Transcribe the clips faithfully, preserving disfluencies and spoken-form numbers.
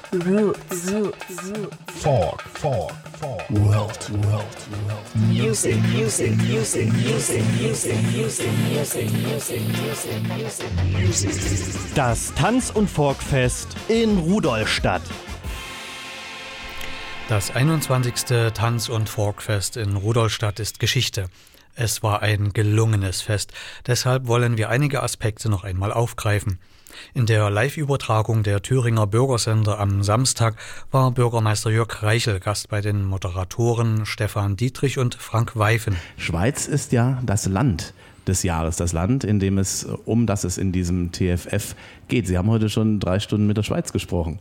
Roots. Folk, folk, folk. World, world, world. Music, music, music, music, music, music, music, music, music, music, music. Das Tanz- und Folkfest in Rudolstadt. Das einundzwanzigste Tanz- und Folkfest in Rudolstadt ist Geschichte. Es war ein gelungenes Fest. Deshalb wollen wir einige Aspekte noch einmal aufgreifen. In der Live-Übertragung der Thüringer Bürgersender am Samstag war Bürgermeister Jörg Reichel Gast bei den Moderatoren Stefan Dietrich und Frank Weifen. Schweiz ist ja das Land des Jahres, das Land, in dem es, um das es in diesem T F F geht. Sie haben heute schon drei Stunden mit der Schweiz gesprochen.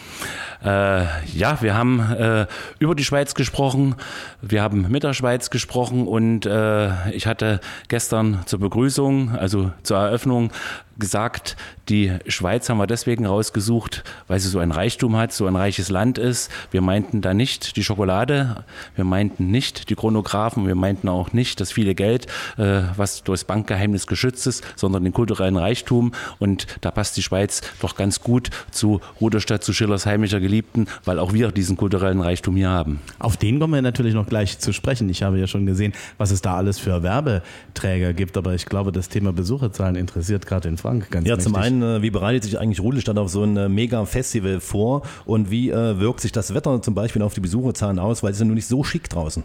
Äh, ja, wir haben äh, über die Schweiz gesprochen, wir haben mit der Schweiz gesprochen und äh, ich hatte gestern zur Begrüßung, also zur Eröffnung, gesagt, die Schweiz haben wir deswegen rausgesucht, weil sie so ein Reichtum hat, so ein reiches Land ist. Wir meinten da nicht die Schokolade, wir meinten nicht die Chronographen, wir meinten auch nicht das viele Geld, äh, was durchs Bankgeheimnis geschützt ist, sondern den kulturellen Reichtum. Und da passt die Schweiz doch ganz gut zu Rudolstadt, zu Schillers heimischer Geliebten, weil auch wir diesen kulturellen Reichtum hier haben. Auf den kommen wir natürlich noch gleich zu sprechen. Ich habe ja schon gesehen, was es da alles für Werbeträger gibt, aber ich glaube, das Thema Besucherzahlen interessiert gerade den Frank ganz Ja, mächtig. zum einen, wie bereitet sich eigentlich Rudolstadt auf so ein Mega-Festival vor und wie äh, wirkt sich das Wetter zum Beispiel auf die Besucherzahlen aus, weil es ist ja nur nicht so schick draußen.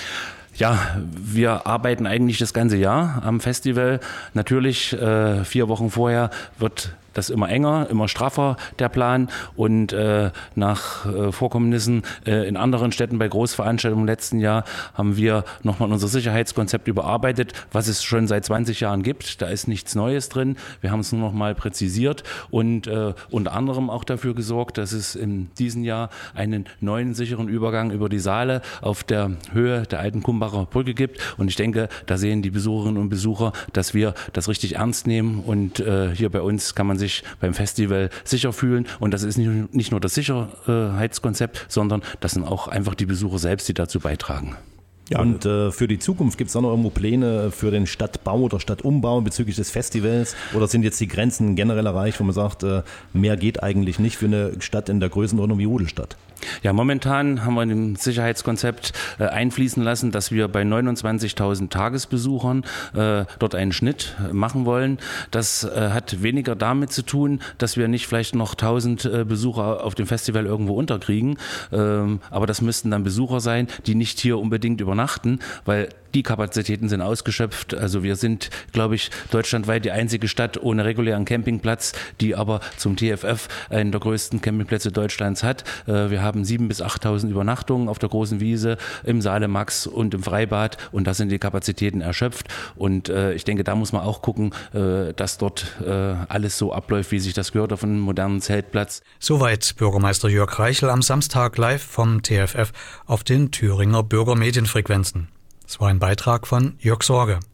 Ja, wir arbeiten eigentlich das ganze Jahr am Festival. Natürlich, äh, vier Wochen vorher wird das immer enger, immer straffer, der Plan. Und äh, nach äh, Vorkommnissen äh, in anderen Städten bei Großveranstaltungen im letzten Jahr haben wir nochmal unser Sicherheitskonzept überarbeitet, was es schon seit zwanzig Jahren gibt. Da ist nichts Neues drin. Wir haben es nur noch mal präzisiert und äh, unter anderem auch dafür gesorgt, dass es in diesem Jahr einen neuen sicheren Übergang über die Saale auf der Höhe der alten Kumbacher Brücke gibt. Und ich denke, da sehen die Besucherinnen und Besucher, dass wir das richtig ernst nehmen. Und äh, hier bei uns kann man sich sich beim Festival sicher fühlen. Und das ist nicht, nicht nur das Sicherheitskonzept, sondern das sind auch einfach die Besucher selbst, die dazu beitragen. Ja, und äh, für die Zukunft gibt es auch noch irgendwo Pläne für den Stadtbau oder Stadtumbau bezüglich des Festivals? Oder sind jetzt die Grenzen generell erreicht, wo man sagt, äh, mehr geht eigentlich nicht für eine Stadt in der Größenordnung wie Rudolstadt? Ja, momentan haben wir in dem Sicherheitskonzept äh, einfließen lassen, dass wir bei neunundzwanzigtausend Tagesbesuchern äh, dort einen Schnitt machen wollen. Das äh, hat weniger damit zu tun, dass wir nicht vielleicht noch tausend äh, Besucher auf dem Festival irgendwo unterkriegen. Ähm, aber das müssten dann Besucher sein, die nicht hier unbedingt übernachten, weil die Kapazitäten sind ausgeschöpft. Also wir sind, glaube ich, deutschlandweit die einzige Stadt ohne regulären Campingplatz, die aber zum T F F einen der größten Campingplätze Deutschlands hat. Wir haben siebentausend bis achttausend Übernachtungen auf der großen Wiese, im Saale Max und im Freibad und da sind die Kapazitäten erschöpft. Und äh, ich denke, da muss man auch gucken, äh, dass dort äh, alles so abläuft, wie sich das gehört auf einem modernen Zeltplatz. Soweit Bürgermeister Jörg Reichel am Samstag live vom T F F auf den Thüringer Bürgermedienfrequenzen. Es war ein Beitrag von Jörg Sorge.